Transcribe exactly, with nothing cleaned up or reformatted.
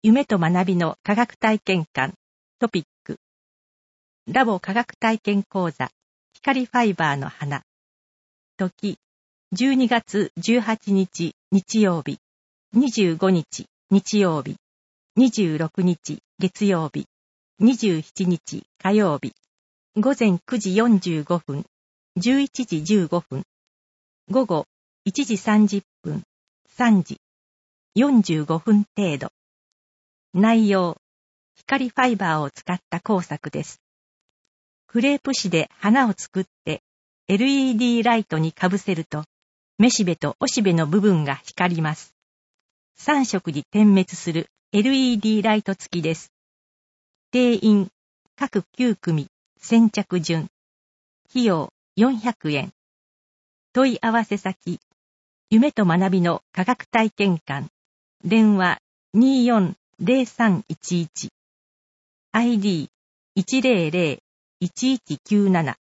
夢と学びの科学体験館トピックラボ科学体験講座光ファイバーの花時じゅうにがつじゅうはちにち日曜日にじゅうごにち日曜日にじゅうろくにち月曜日にじゅうしちにち火曜日ごぜんくじよんじゅうごふんじゅういちじじゅうごふん午後いちじさんじゅっぷんさんじよんじゅうごふん程度内容光ファイバーを使った工作です。クレープ紙で花を作って エルイーディー ライトにかぶせるとめしべとおしべの部分が光ります。さんしょくに点滅する エルイーディー ライト付きです。定員各きゅうくみ先着順費用よんひゃくえん問い合わせ先夢と学びの科学体験館電話 にーよんぜろさんいちいち アイディーいちぜろぜろいちいちきゅうなな